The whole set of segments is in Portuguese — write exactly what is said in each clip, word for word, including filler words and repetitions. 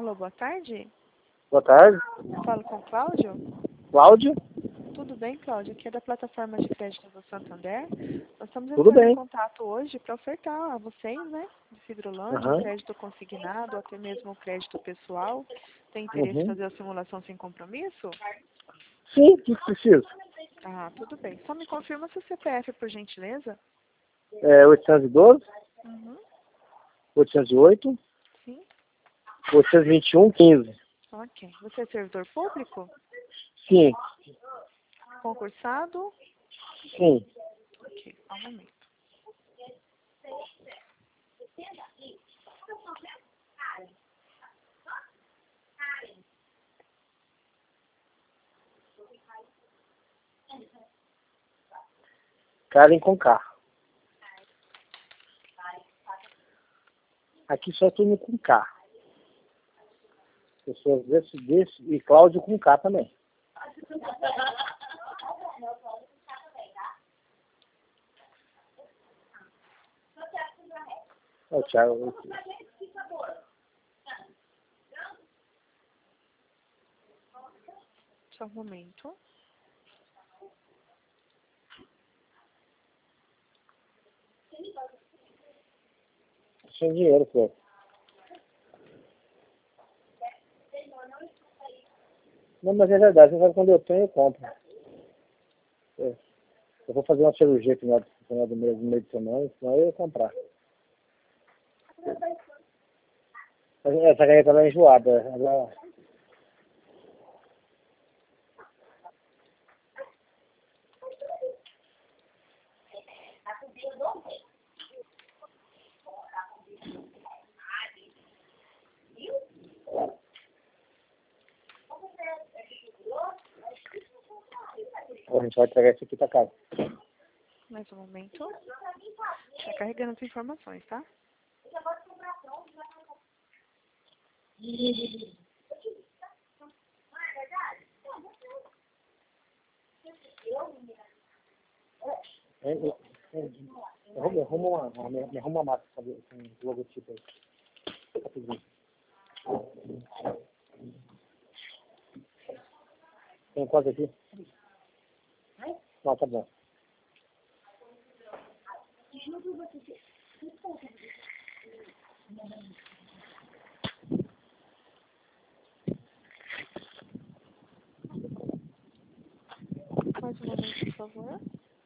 Alô, boa tarde. Boa tarde. Falo com o Cláudio. Cláudio? Tudo bem, Cláudio? Aqui é da plataforma de crédito do Santander. Nós estamos Tudo entrando em bem. contato hoje para ofertar a vocês, né, de Fibrolândia, um Aham. crédito consignado, ou até mesmo um crédito pessoal. Tem interesse em Uhum. fazer a simulação sem compromisso? Sim, o que precisa? Ah, tudo bem. Só me confirma seu C P F, por gentileza. É oitocentos e doze, Uhum. oitocentos e oito, Sim. oitocentos e vinte e um, quinze. Ok. Você é servidor público? Sim, Concursado? sim. Ok, só um momento. Karen com K. Aqui só turno com K. Pessoas desse, desse e Cláudio com K também. É o Thiago. Só um momento. Sem dinheiro, pô. Não, mas é verdade. Você sabe, quando eu tenho, eu compro. É. Eu vou fazer uma cirurgia aqui no final do mês, no meio de semana, senão eu ia comprar. Essa caneta ela é enjoada. Ela... A gente vai pegar isso aqui pra casa. Mais um momento. Está carregando as informações, tá? É, é, é, Arruma arruma uma, me arruma uma massa com o logotipo aí. Rapidinho. Tem quanto aqui? Não, tá bom. Mais um momento, por favor.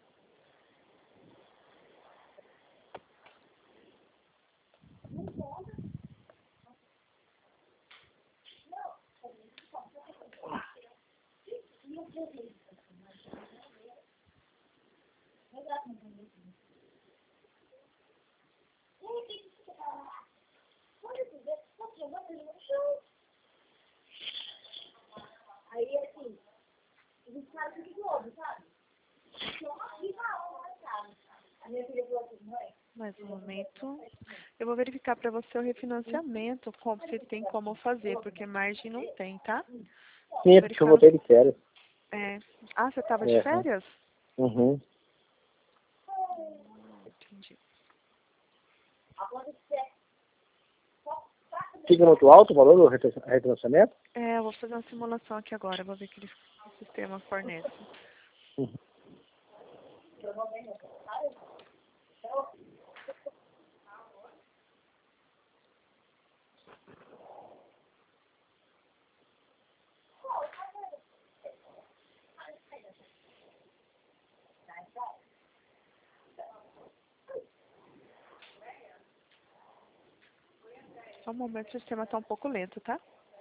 Mais um momento. Eu vou verificar para você o refinanciamento, como, se tem como fazer, porque margem não tem, tá? Sim, é porque eu botei de férias. É. Ah, você estava de É. férias? Uhum. Entendi. Fica muito alto o valor do refinanciamento? É, eu vou fazer uma simulação aqui agora, vou ver que o sistema fornece. Uhum. Só um momento, o sistema está um pouco lento, tá?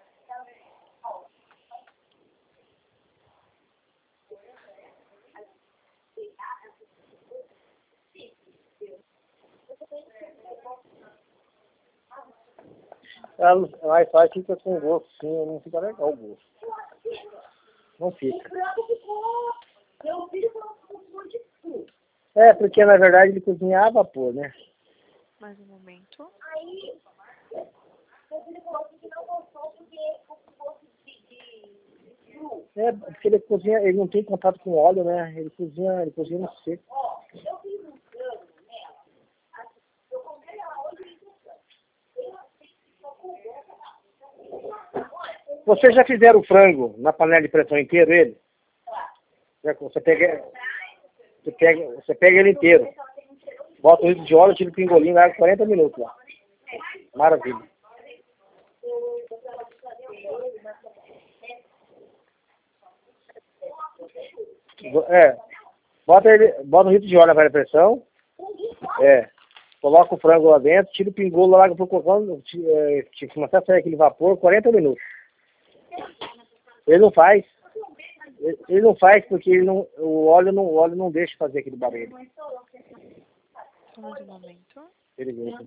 A Wi-Fi fica com gosto, sim, não fica legal o gosto. Não fica. É, porque na verdade ele cozinha a vapor, né? Mais um momento. É, porque ele cozinha, ele não tem contato com óleo, né? Ele cozinha, ele cozinha no seco. Vocês já fizeram o frango na panela de pressão inteiro, ele? Você pega, você pega, você pega ele inteiro. Bota um litro de óleo, tira o pingolinho, leva quarenta minutos lá. Maravilha. É, bota, ele, bota um litro de óleo na panela de pressão. É, coloca o frango lá dentro, tira o pingolo, larga pro cocão, é, começar a sair aquele vapor, quarenta minutos. Ele não faz. Ele, ele não faz porque ele não, o, óleo não, o óleo não deixa fazer aquele barulho. Só mais um momento. Perigoso.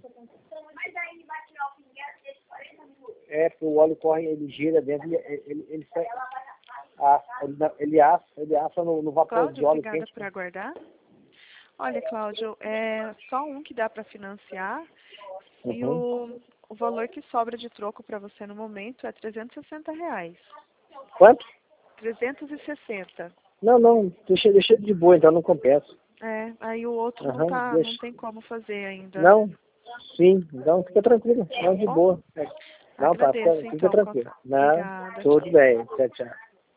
É, porque o óleo corre, ele gira dentro, ele, ele, ele, sai, assa, ele, ele assa, ele assa no, no vapor Cláudio, de óleo obrigada quente. por aguardar. Olha, Cláudio, é só um que dá para financiar Uhum. e o, o valor que sobra de troco para você no momento é trezentos e sessenta reais. Quanto? trezentos e sessenta. Não, não, deixa, deixa de boa, então não compensa. É, aí o outro Uhum, não, tá, deixa. não tem como fazer ainda. Não, sim, então fica tranquilo, não, de Bom, boa. Não, tá, agradeço, fica, fica então. tranquilo. Não, Obrigada. tudo Tchau. bem, tchau, tchau.